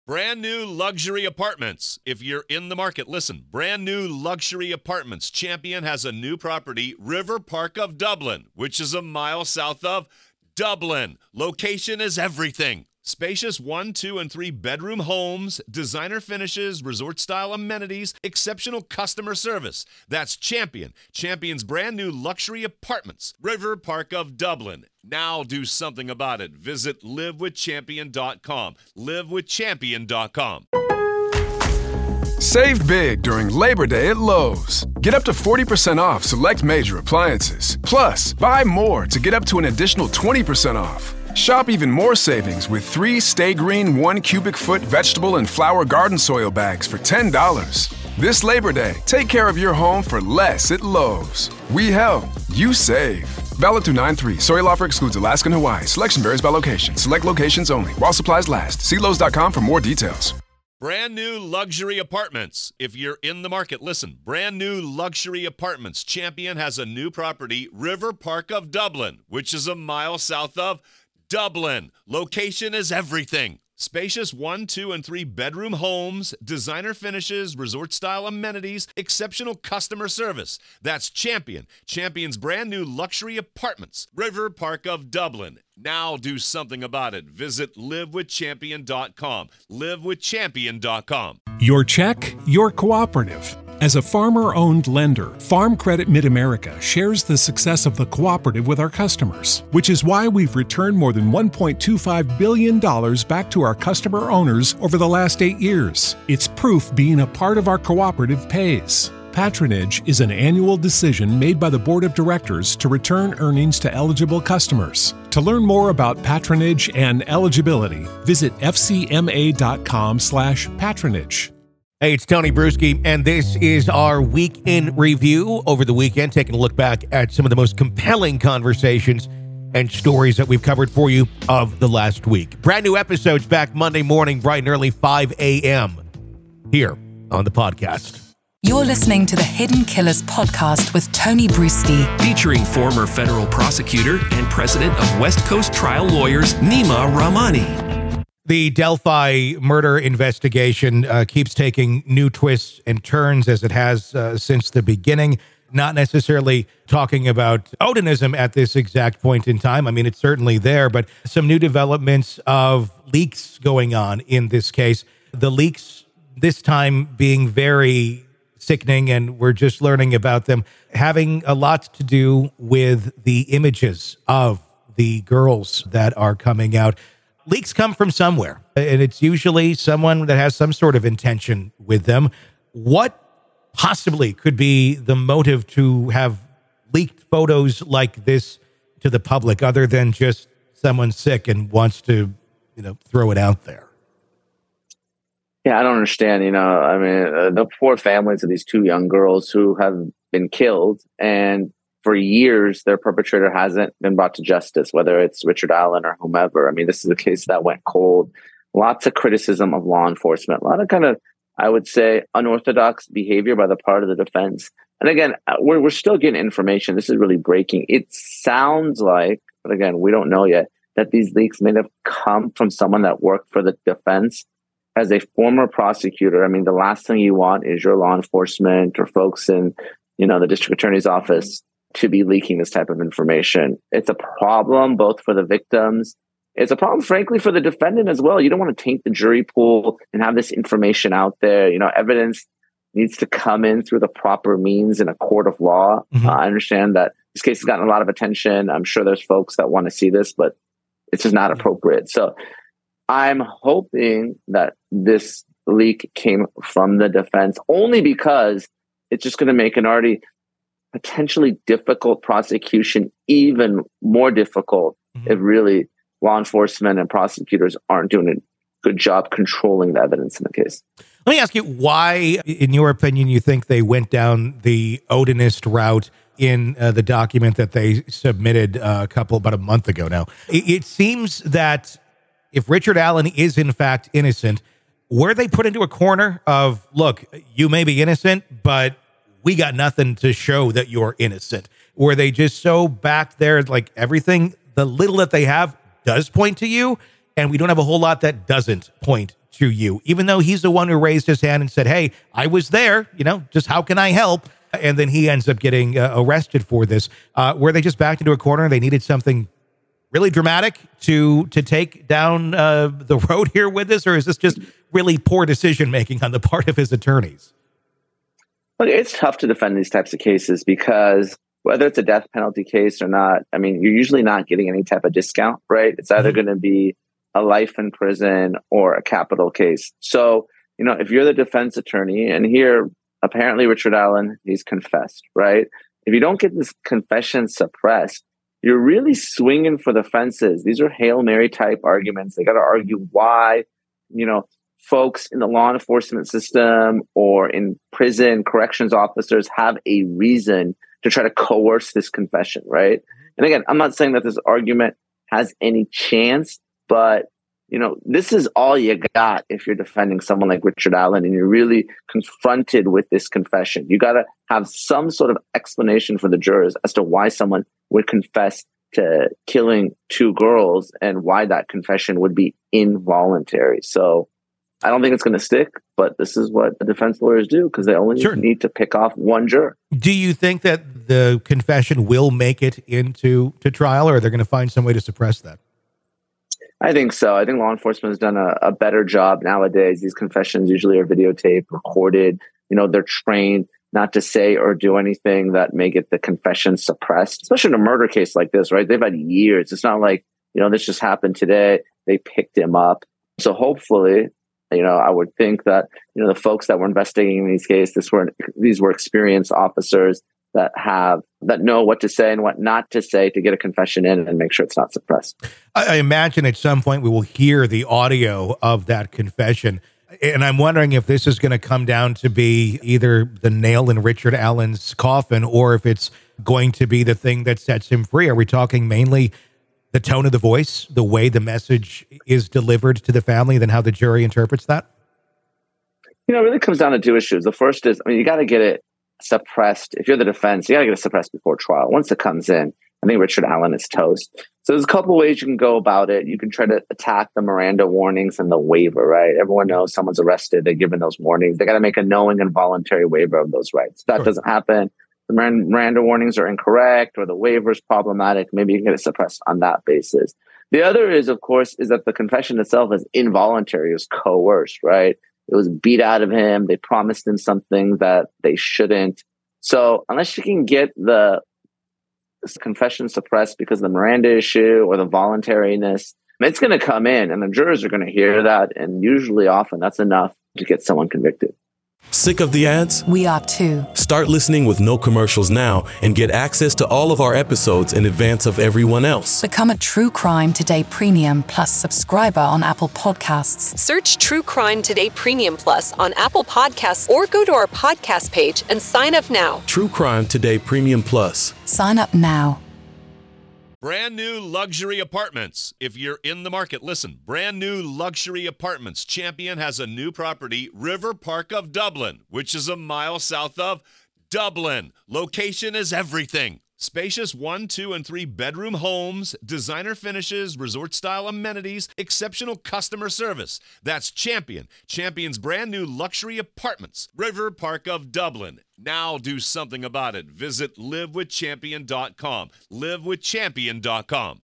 Brand new luxury apartments. If you're in the market, listen. Brand new luxury apartments. Champion has a new property, River Park of Dublin, which is a mile south of Dublin. Location is everything. Spacious 1, 2, and 3 bedroom homes, designer finishes, resort-style amenities, exceptional customer service. That's Champion. Champion's brand new luxury apartments. River Park of Dublin. Now do something about it. Visit livewithchampion.com. livewithchampion.com. Save big during Labor Day at Lowe's. Get up to 40% off select major appliances. Plus, buy more to get up to an additional 20% off. Shop even more savings with 3 Stay Green 1 cubic foot vegetable and flower garden soil bags for $10. This Labor Day, take care of your home for less at Lowe's. We help, you save. Valid through 9/3. Soil offer excludes Alaska and Hawaii. Selection varies by location. Select locations only. While supplies last. See Lowe's.com for more details. Brand new luxury apartments. If you're in the market, listen. Brand new luxury apartments. Champion has a new property, River Park of Dublin, which is a mile south of Dublin. Location is everything. Spacious 1, 2, and 3 bedroom homes, designer finishes, resort-style amenities, exceptional customer service. That's Champion. Champion's brand new luxury apartments. River Park of Dublin. Now do something about it. Visit livewithchampion.com. livewithchampion.com. Your check, your cooperative. As a farmer-owned lender, Farm Credit Mid-America shares the success of the cooperative with our customers, which is why we've returned more than $1.25 billion back to our customer owners over the last 8 years. It's proof being a part of our cooperative pays. Patronage is an annual decision made by the Board of Directors to return earnings to eligible customers. To learn more about patronage and eligibility, visit fcma.com/patronage. Hey, it's Tony Bruschi, and this is our Week in Review. Over the weekend, taking a look back at some of the most compelling conversations and stories that we've covered for you of the last week. Brand new episodes back Monday morning, bright and early, 5 a.m. here on the podcast. You're listening to the Hidden Killers podcast with Tony Bruschi, featuring former federal prosecutor and president of West Coast Trial Lawyers, Nima Rahmani. The Delphi murder investigation keeps taking new twists and turns as it has since the beginning. Not necessarily talking about Odinism at this exact point in time. I mean, it's certainly there, but some new developments of leaks going on in this case. The leaks this time being very sickening, and we're just learning about them, having a lot to do with the images of the girls that are coming out. Leaks come from somewhere, and it's usually someone that has some sort of intention with them. What possibly could be the motive to have leaked photos like this to the public, other than just someone sick and wants to, throw it out there? Yeah, I don't understand. I mean, the poor families of these 2 young girls who have been killed, and for years, their perpetrator hasn't been brought to justice, whether it's Richard Allen or whomever. I mean, this is a case that went cold. Lots of criticism of law enforcement, a lot of kind of, I would say, unorthodox behavior by the part of the defense. And again, we're still getting information. This is really breaking. It sounds like, but again, we don't know yet, that these leaks may have come from someone that worked for the defense as a former prosecutor. I mean, the last thing you want is your law enforcement or folks in, the district attorney's office to be leaking this type of information. It's a problem both for the victims. It's a problem, frankly, for the defendant as well. You don't want to taint the jury pool and have this information out there. Evidence needs to come in through the proper means in a court of law. Mm-hmm. I understand that this case has gotten a lot of attention. I'm sure there's folks that want to see this, but it's just not appropriate. So I'm hoping that this leak came from the defense, only because it's just going to make an already potentially difficult prosecution even more difficult if really law enforcement and prosecutors aren't doing a good job controlling the evidence in the case. Let me ask you why, in your opinion, you think they went down the Odinist route in the document that they submitted about a month ago now. It seems that if Richard Allen is in fact innocent, were they put into a corner of, look, you may be innocent, but we got nothing to show that you're innocent? Were they just so back there, like everything, the little that they have does point to you, and we don't have a whole lot that doesn't point to you, even though he's the one who raised his hand and said, hey, I was there, just how can I help? And then he ends up getting arrested for this. Were they just backed into a corner? They needed something really dramatic to take down the road here with this? Or is this just really poor decision-making on the part of his attorneys? Look, it's tough to defend these types of cases because whether it's a death penalty case or not, I mean, you're usually not getting any type of discount, right? It's either going to be a life in prison or a capital case. So, if you're the defense attorney, and here, apparently Richard Allen, he's confessed, right? If you don't get this confession suppressed, you're really swinging for the fences. These are Hail Mary type arguments. They got to argue why, folks in the law enforcement system or in prison corrections officers have a reason to try to coerce this confession, right? And again, I'm not saying that this argument has any chance, but this is all you got if you're defending someone like Richard Allen and you're really confronted with this confession. You got to have some sort of explanation for the jurors as to why someone would confess to killing two girls and why that confession would be involuntary. So I don't think it's going to stick, but this is what the defense lawyers do because they only need to pick off one juror. Do you think that the confession will make it into trial, or are they going to find some way to suppress that? I think so. I think law enforcement has done a better job nowadays. These confessions usually are videotaped, recorded. They're trained not to say or do anything that may get the confession suppressed, especially in a murder case like this, right? They've had years. It's not like, this just happened today. They picked him up. So hopefully, I would think that, the folks that were investigating these cases, these were experienced officers that know what to say and what not to say to get a confession in and make sure it's not suppressed. I imagine at some point we will hear the audio of that confession. And I'm wondering if this is going to come down to be either the nail in Richard Allen's coffin or if it's going to be the thing that sets him free. Are we talking mainly the tone of the voice, the way the message is delivered to the family, then how the jury interprets that? It really comes down to two issues. The first is, you got to get it suppressed. If you're the defense, you got to get it suppressed before trial. Once it comes in, I think Richard Allen is toast. So there's a couple of ways you can go about it. You can try to attack the Miranda warnings and the waiver, right? Everyone knows someone's arrested. They're given those warnings. They got to make a knowing and voluntary waiver of those rights. If that doesn't happen, the Miranda warnings are incorrect or the waiver is problematic. Maybe you can get it suppressed on that basis. The other is, of course, is that the confession itself is involuntary. It was coerced, right? It was beat out of him. They promised him something that they shouldn't. So unless you can get the confession suppressed because of the Miranda issue or the voluntariness, it's going to come in and the jurors are going to hear that. And usually often that's enough to get someone convicted. Sick of the ads? We are too. Start listening with no commercials now and get access to all of our episodes in advance of everyone else. Become a True Crime Today Premium Plus subscriber on Apple Podcasts. Search True Crime Today Premium Plus on Apple Podcasts or go to our podcast page and sign up now. True Crime Today Premium Plus. Sign up now. Brand new luxury apartments. If you're in the market, listen. Brand new luxury apartments. Champion has a new property, River Park of Dublin, which is a mile south of Dublin. Location is everything. Spacious 1, 2, and 3 bedroom homes, designer finishes, resort-style amenities, exceptional customer service. That's Champion. Champion's brand new luxury apartments, River Park of Dublin. Now do something about it. Visit livewithchampion.com. livewithchampion.com.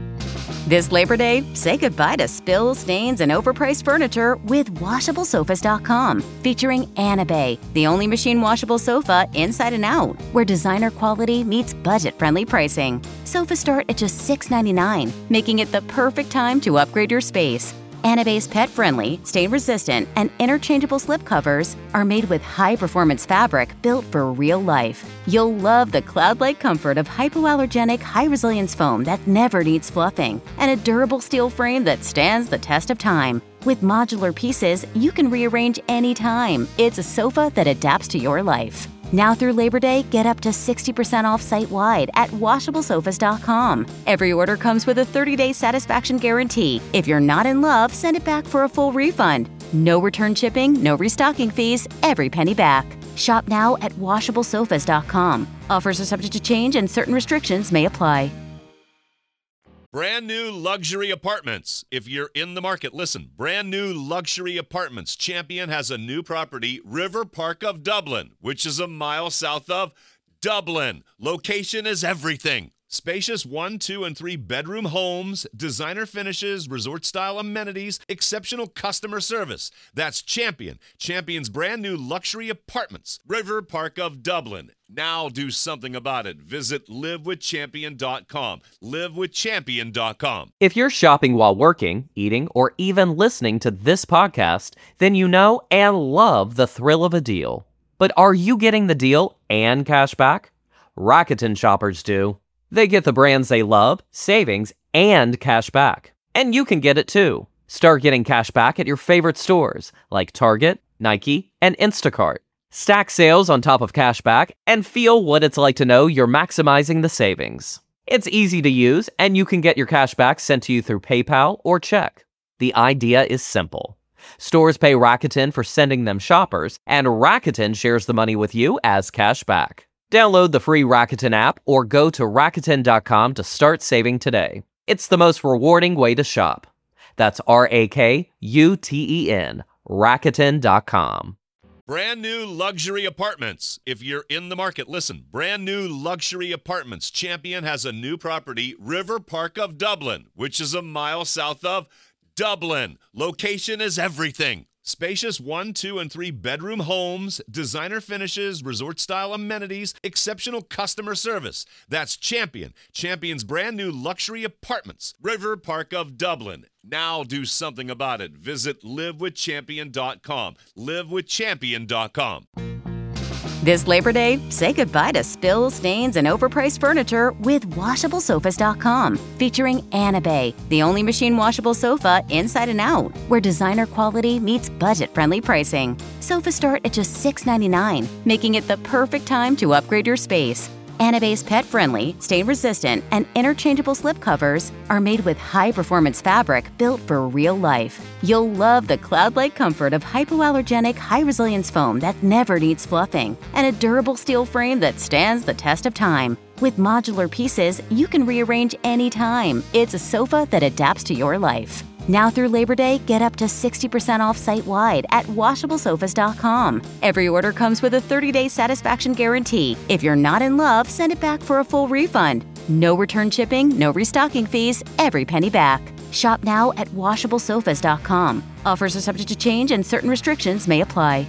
This Labor Day, say goodbye to spills, stains, and overpriced furniture with WashableSofas.com. Featuring Anabay, the only machine washable sofa inside and out, where designer quality meets budget-friendly pricing. Sofas start at just $6.99, making it the perfect time to upgrade your space. Anabay's pet-friendly, stain-resistant, and interchangeable slipcovers are made with high-performance fabric built for real life. You'll love the cloud-like comfort of hypoallergenic, high-resilience foam that never needs fluffing, and a durable steel frame that stands the test of time. With modular pieces, you can rearrange anytime. It's a sofa that adapts to your life. Now through Labor Day, get up to 60% off site-wide at WashableSofas.com. Every order comes with a 30-day satisfaction guarantee. If you're not in love, send it back for a full refund. No return shipping, no restocking fees, every penny back. Shop now at WashableSofas.com. Offers are subject to change and certain restrictions may apply. Brand new luxury apartments. If you're in the market, listen. Brand new luxury apartments. Champion has a new property, River Park of Dublin, which is a mile south of Dublin. Location is everything. Spacious 1, 2, and 3 bedroom homes, designer finishes, resort-style amenities, exceptional customer service. That's Champion. Champion's brand new luxury apartments, River Park of Dublin. Now do something about it. Visit livewithchampion.com. Livewithchampion.com. If you're shopping while working, eating, or even listening to this podcast, then you know and love the thrill of a deal. But are you getting the deal and cash back? Rakuten shoppers do. They get the brands they love, savings, and cash back. And you can get it too. Start getting cash back at your favorite stores like Target, Nike, and Instacart. Stack sales on top of cash back and feel what it's like to know you're maximizing the savings. It's easy to use, and you can get your cash back sent to you through PayPal or check. The idea is simple. Stores pay Rakuten for sending them shoppers, and Rakuten shares the money with you as cash back. Download the free Rakuten app or go to Rakuten.com to start saving today. It's the most rewarding way to shop. That's Rakuten, Rakuten.com. Brand new luxury apartments. If you're in the market, listen. Brand new luxury apartments. Champion has a new property, River Park of Dublin, which is a mile south of Dublin. Location is everything. Spacious 1, 2, and 3 bedroom homes, designer finishes, resort-style amenities, exceptional customer service. That's Champion. Champion's brand new luxury apartments, River Park of Dublin. Now do something about it. Visit livewithchampion.com. Livewithchampion.com. This Labor Day, say goodbye to spills, stains, and overpriced furniture with WashableSofas.com. Featuring Anabay, the only machine washable sofa inside and out, where designer quality meets budget-friendly pricing. Sofas start at just $6.99, making it the perfect time to upgrade your space. Anabay's pet-friendly, stain-resistant, and interchangeable slipcovers are made with high-performance fabric built for real life. You'll love the cloud-like comfort of hypoallergenic, high-resilience foam that never needs fluffing, and a durable steel frame that stands the test of time. With modular pieces, you can rearrange anytime. It's a sofa that adapts to your life. Now through Labor Day, get up to 60% off site-wide at WashableSofas.com. Every order comes with a 30-day satisfaction guarantee. If you're not in love, send it back for a full refund. No return shipping, no restocking fees, every penny back. Shop now at WashableSofas.com. Offers are subject to change and certain restrictions may apply.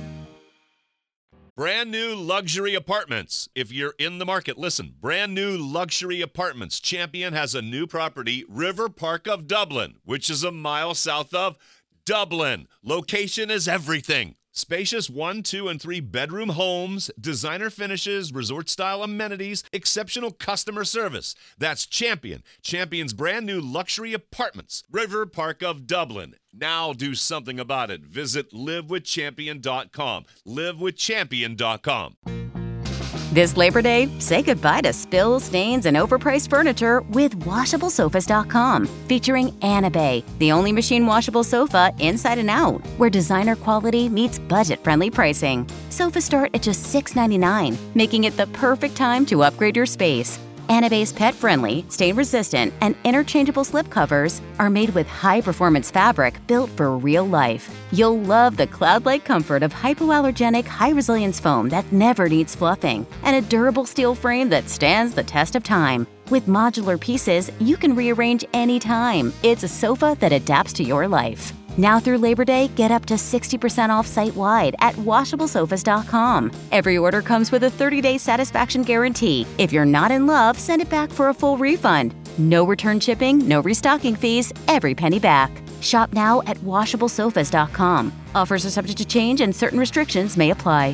Brand new luxury apartments. If you're in the market, listen. Brand new luxury apartments. Champion has a new property, River Park of Dublin, which is a mile south of Dublin. Location is everything. Spacious 1, 2, and 3 bedroom homes, designer finishes, resort-style amenities, exceptional customer service. That's Champion. Champion's brand new luxury apartments, River Park of Dublin. Now do something about it. Visit livewithchampion.com. Livewithchampion.com. This Labor Day, say goodbye to spills, stains, and overpriced furniture with WashableSofas.com. Featuring Anabay, the only machine washable sofa inside and out, where designer quality meets budget-friendly pricing. Sofas start at just $6.99, making it the perfect time to upgrade your space. Anabay's pet-friendly, stain-resistant, and interchangeable slipcovers are made with high-performance fabric built for real life. You'll love the cloud-like comfort of hypoallergenic, high-resilience foam that never needs fluffing, and a durable steel frame that stands the test of time. With modular pieces, you can rearrange anytime. It's a sofa that adapts to your life. Now through Labor Day, get up to 60% off site-wide at WashableSofas.com. Every order comes with a 30-day satisfaction guarantee. If you're not in love, send it back for a full refund. No return shipping, no restocking fees, every penny back. Shop now at WashableSofas.com. Offers are subject to change and certain restrictions may apply.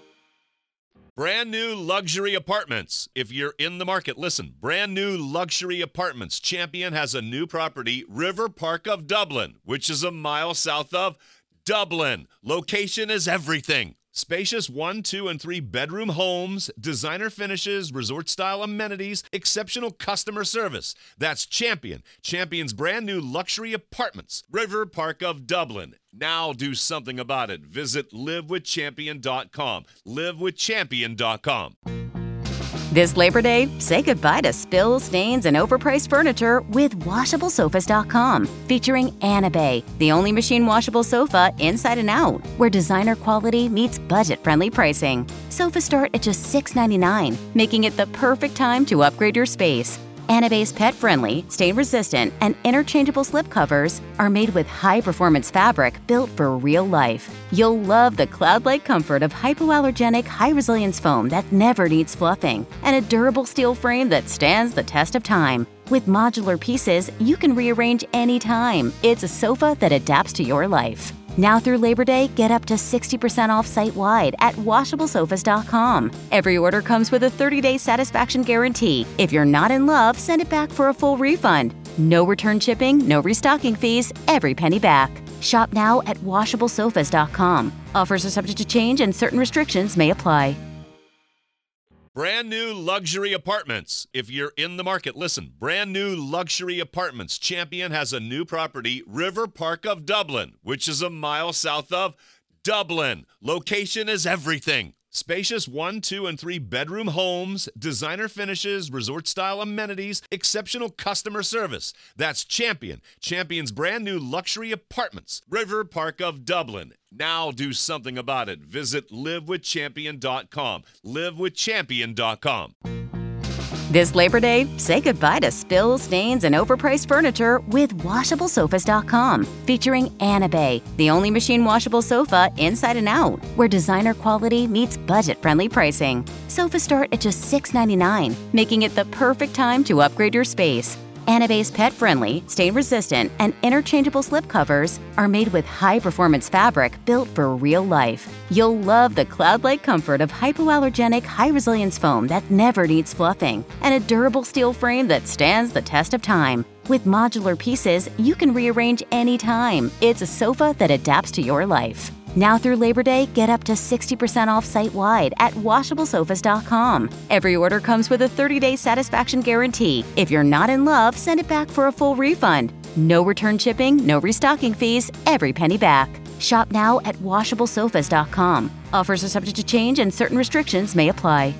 Brand new luxury apartments. If you're in the market, listen. Brand new luxury apartments. Champion has a new property, River Park of Dublin, which is a mile south of Dublin. Location is everything. Spacious 1, 2, and 3 bedroom homes, designer finishes, resort-style amenities, exceptional customer service. That's Champion. Champion's brand new luxury apartments, River Park of Dublin. Now do something about it. Visit livewithchampion.com. Livewithchampion.com. This Labor Day, say goodbye to spills, stains, and overpriced furniture with WashableSofas.com, featuring Anabay, the only machine washable sofa inside and out, where designer quality meets budget-friendly pricing. Sofas start at just $6.99, making it the perfect time to upgrade your space. Anabay's pet-friendly, stain-resistant, and interchangeable slipcovers are made with high-performance fabric built for real life. You'll love the cloud-like comfort of hypoallergenic, high-resilience foam that never needs fluffing, and a durable steel frame that stands the test of time. With modular pieces, you can rearrange anytime. It's a sofa that adapts to your life. Now through Labor Day, get up to 60% off site-wide at WashableSofas.com. Every order comes with a 30-day satisfaction guarantee. If you're not in love, send it back for a full refund. No return shipping, no restocking fees, every penny back. Shop now at WashableSofas.com. Offers are subject to change and certain restrictions may apply. Brand new luxury apartments. If you're in the market, listen. Brand new luxury apartments. Champion has a new property, River Park of Dublin, which is a mile south of Dublin. Location is everything. Spacious 1, 2, and 3 bedroom homes, designer finishes, resort-style amenities, exceptional customer service. That's Champion. Champion's brand new luxury apartments, River Park of Dublin. Now do something about it. Visit livewithchampion.com. livewithchampion.com. This Labor Day, say goodbye to spills, stains, and overpriced furniture with WashableSofas.com, featuring Anabay, the only machine washable sofa inside and out, where designer quality meets budget-friendly pricing. Sofas start at just $6.99, making it the perfect time to upgrade your space. Anabay's pet-friendly, stain-resistant, and interchangeable slipcovers are made with high-performance fabric built for real life. You'll love the cloud-like comfort of hypoallergenic, high-resilience foam that never needs fluffing, and a durable steel frame that stands the test of time. With modular pieces, you can rearrange anytime. It's a sofa that adapts to your life. Now through Labor Day, get up to 60% off site-wide at WashableSofas.com. Every order comes with a 30-day satisfaction guarantee. If you're not in love, send it back for a full refund. No return shipping, no restocking fees, every penny back. Shop now at WashableSofas.com. Offers are subject to change and certain restrictions may apply.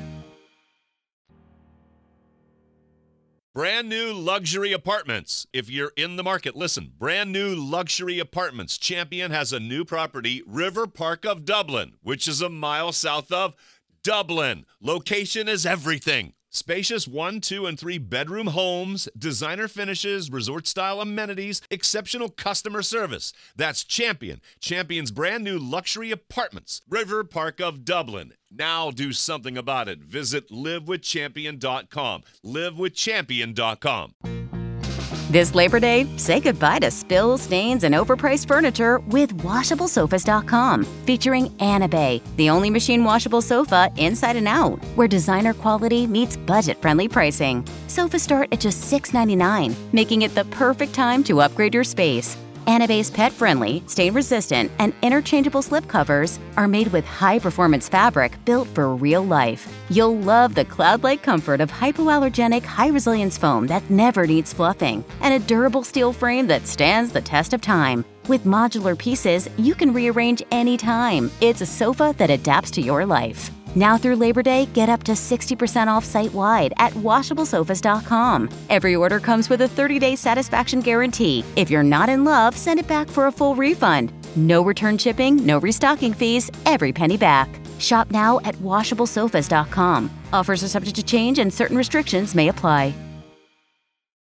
Brand new luxury apartments. If you're in the market, listen. Brand new luxury apartments. Champion has a new property, River Park of Dublin, which is a mile south of Dublin. Location is everything. Spacious 1, 2, and 3 bedroom homes, designer finishes, resort-style amenities, exceptional customer service. That's Champion. Champion's brand new luxury apartments, River Park of Dublin. Now do something about it. Visit livewithchampion.com. livewithchampion.com. This Labor Day, say goodbye to spills, stains, and overpriced furniture with WashableSofas.com, featuring Anabay, the only machine washable sofa inside and out, where designer quality meets budget-friendly pricing. Sofas start at just $6.99, making it the perfect time to upgrade your space. Anabay's pet-friendly, stain-resistant, and interchangeable slipcovers are made with high-performance fabric built for real life. You'll love the cloud-like comfort of hypoallergenic, high-resilience foam that never needs fluffing, and a durable steel frame that stands the test of time. With modular pieces, you can rearrange anytime. It's a sofa that adapts to your life. Now through Labor Day, get up to 60% off site-wide at WashableSofas.com. Every order comes with a 30-day satisfaction guarantee. If you're not in love, send it back for a full refund. No return shipping, no restocking fees, every penny back. Shop now at WashableSofas.com. Offers are subject to change and certain restrictions may apply.